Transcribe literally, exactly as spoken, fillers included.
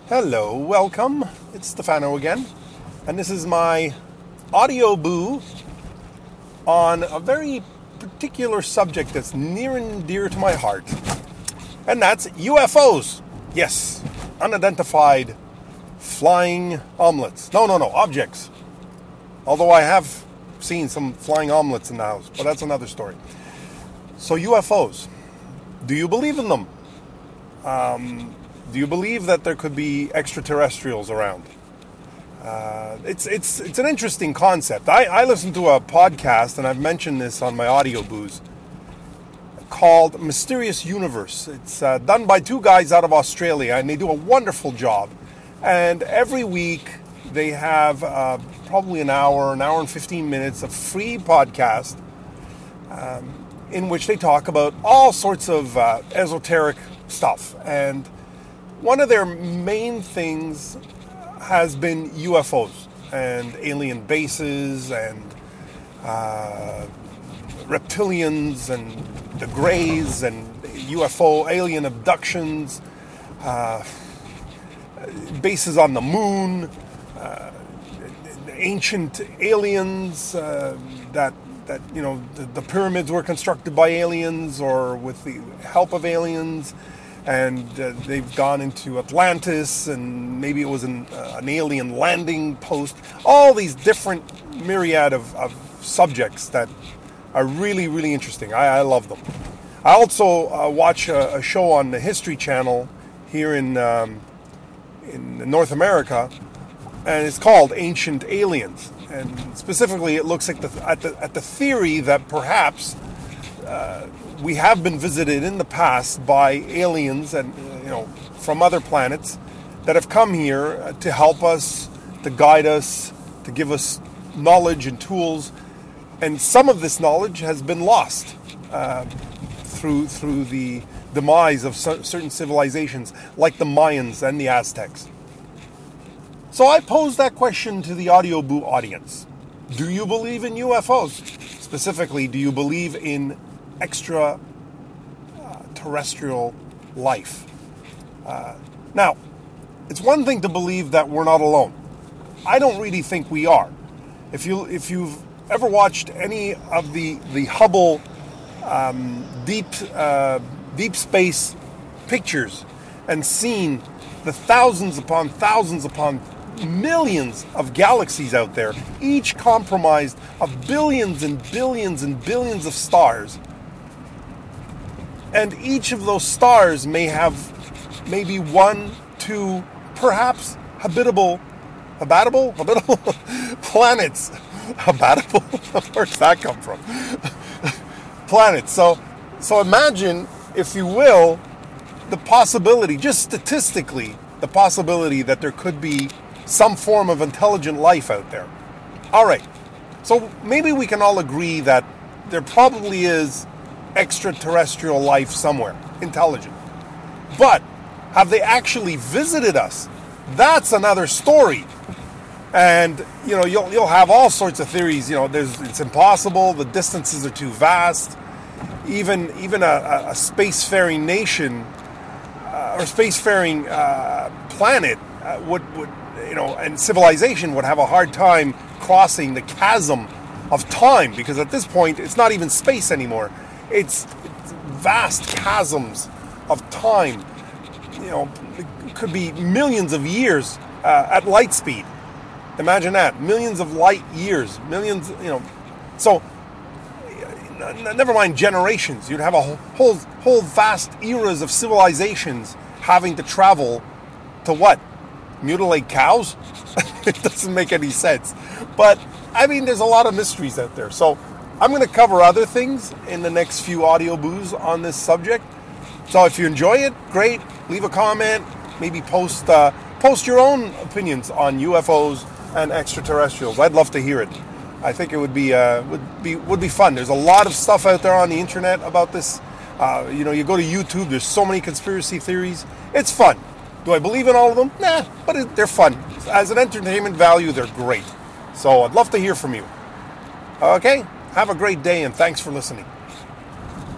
Hello, welcome. It's Stefano again, and this is my audio boo on a very particular subject that's near and dear to my heart, and that's U F Os. Yes, unidentified flying omelets. No, no, no, objects. Although I have seen some flying omelets in the house, but that's another story. So U F Os, do you believe in them? Um... Do you believe that there could be extraterrestrials around? Uh, it's it's it's an interesting concept. I, I listen to a podcast, and I've mentioned this on my audio boos, called Mysterious Universe. It's uh, done by two guys out of Australia, and they do a wonderful job. And every week they have uh, probably an hour, an hour and fifteen minutes of free podcast um, in which they talk about all sorts of uh, esoteric stuff. And one of their main things has been U F Os and alien bases and uh, reptilians and the Greys and U F O alien abductions, uh, bases on the moon, uh, ancient aliens uh, that that you know the, the pyramids were constructed by aliens or with the help of aliens. And uh, they've gone into Atlantis, and maybe it was an, uh, an alien landing post. All these different myriad of, of subjects that are really, really interesting. I, I love them. I also uh, watch a, a show on the History Channel here in um, in North America, and it's called Ancient Aliens. And specifically, it looks like the, at the at the theory that perhaps Uh, we have been visited in the past by aliens and you know from other planets that have come here to help us, to guide us, to give us knowledge and tools, and some of this knowledge has been lost uh, through through the demise of c- certain civilizations like the Mayans and the Aztecs. So I pose that question to the Audio Boo audience: do you believe in U F Os? Specifically, do you believe in extra uh, terrestrial life? Uh, now, it's one thing to believe that we're not alone. I don't really think we are. If you if you've ever watched any of the the Hubble um, deep uh, deep space pictures and seen the thousands upon thousands upon millions of galaxies out there, each comprised of billions and billions and billions of stars. And each of those stars may have maybe one, two, perhaps habitable, habitable, habitable planets. Habitable? Where's that come from? Planets. So, so imagine, if you will, the possibility, just statistically, the possibility that there could be some form of intelligent life out there. All right. So maybe we can all agree that there probably is extraterrestrial life somewhere, intelligent. But have they actually visited us? That's another story. And you know, you'll you'll have all sorts of theories. You know, there's it's impossible. The distances are too vast. Even even a, a spacefaring nation uh, or spacefaring uh, planet uh, would would you know, and civilization would have a hard time crossing the chasm of time, because at this point it's not even space anymore. It's, it's vast chasms of time. You know, it could be millions of years uh, at light speed. Imagine that, millions of light years, millions. You know, so n- never mind generations. You'd have a whole whole vast eras of civilizations having to travel to what? Mutilate cows? It doesn't make any sense. But I mean, there's a lot of mysteries out there. So I'm going to cover other things in the next few audio boos on this subject. So if you enjoy it, great. Leave a comment. Maybe post uh, post your own opinions on U F Os and extraterrestrials. I'd love to hear it. I think it would be uh, would be would be fun. There's a lot of stuff out there on the internet about this. Uh, you know, you go to YouTube. There's so many conspiracy theories. It's fun. Do I believe in all of them? Nah, but it, they're fun. As an entertainment value, they're great. So I'd love to hear from you. Okay? Have a great day, and thanks for listening.